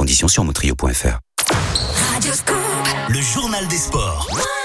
Conditions sur motrio.fr. Le journal des sports.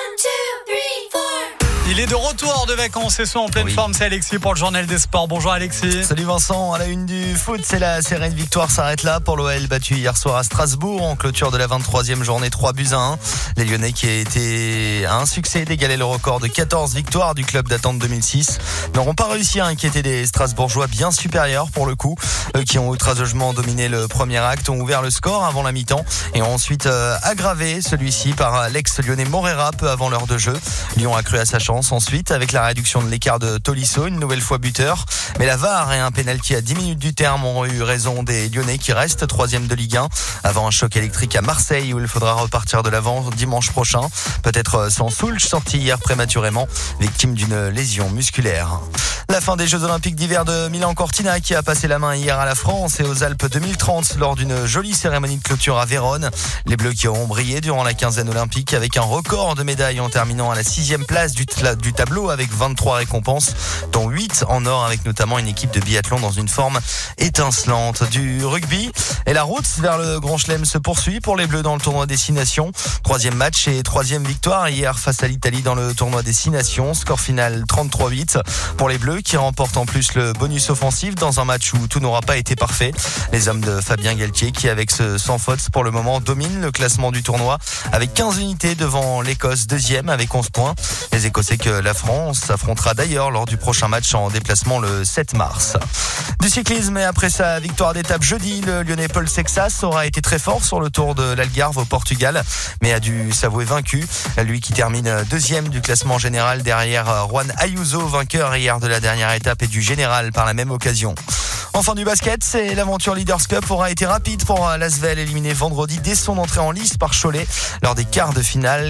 Il est de retour de vacances et soit en pleine forme, c'est Alexis pour le journal des sports. Bonjour Alexis. Salut Vincent, à la une du foot, c'est la série de victoires s'arrête là pour l'OL battu hier soir à Strasbourg en clôture de la 23e journée 3-1. Les Lyonnais qui a été un succès d'égaler le record de 14 victoires du club datant de 2006 n'auront pas réussi à inquiéter des Strasbourgeois bien supérieurs pour le coup. Eux qui ont outrageusement dominé le premier acte ont ouvert le score avant la mi-temps et ont ensuite aggravé celui-ci par l'ex-lyonnais Morera peu avant l'heure de jeu. Lyon a cru à sa chance ensuite avec la réduction de l'écart de Tolisso, une nouvelle fois buteur. Mais la VAR et un pénalty à 10 minutes du terme ont eu raison des Lyonnais qui restent 3e de Ligue 1 avant un choc électrique à Marseille où il faudra repartir de l'avant dimanche prochain. Peut-être sans Soulch, sorti hier prématurément, victime d'une lésion musculaire. La fin des Jeux Olympiques d'hiver de Milan-Cortina qui a passé la main hier à la France et aux Alpes 2030 lors d'une jolie cérémonie de clôture à Vérone. Les Bleus qui auront brillé durant la quinzaine olympique avec un record de médailles en terminant à la 6e place du tableau avec 23 récompenses, dont 8 en or avec notamment une équipe de biathlon dans une forme étincelante. Du rugby et la route vers le Grand Chelem se poursuit pour les Bleus dans le tournoi des 6 Nations. 3e match et 3e victoire hier face à l'Italie dans le tournoi des 6 Nations. Score final 33-8 pour les Bleus qui remportent en plus le bonus offensif dans un match où tout n'aura pas été parfait. Les hommes de Fabien Galtier qui avec ce sans faute pour le moment dominent le classement du tournoi avec 15 unités devant l'Écosse 2e avec 11 points. Les Écossais que la France affrontera d'ailleurs lors du prochain match en déplacement le 7 mars. Du cyclisme et après sa victoire d'étape jeudi, le Lyonnais Paul Sexas aura été très fort sur le Tour de l'Algarve au Portugal, mais a dû s'avouer vaincu. Lui qui termine 2e du classement général derrière Juan Ayuso, vainqueur hier de la dernière étape et du général par la même occasion. Enfin du basket, c'est l'aventure Leaders Cup aura été rapide pour l'Asvel éliminé vendredi dès son entrée en lice par Cholet lors des quarts de finale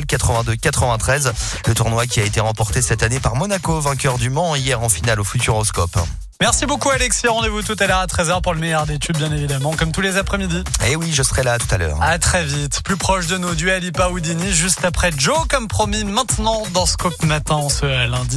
82-93. Le tournoi qui a été remporté cette année par Monaco, vainqueur du Mans hier en finale au Futuroscope. Merci beaucoup Alexis, rendez-vous tout à l'heure à 13h pour le meilleur des tubes bien évidemment, comme tous les après-midi. Et oui, je serai là tout à l'heure. À très vite, plus proche de nos Dua Lipa Houdini, juste après Joe comme promis maintenant dans Scoop Matin ce lundi.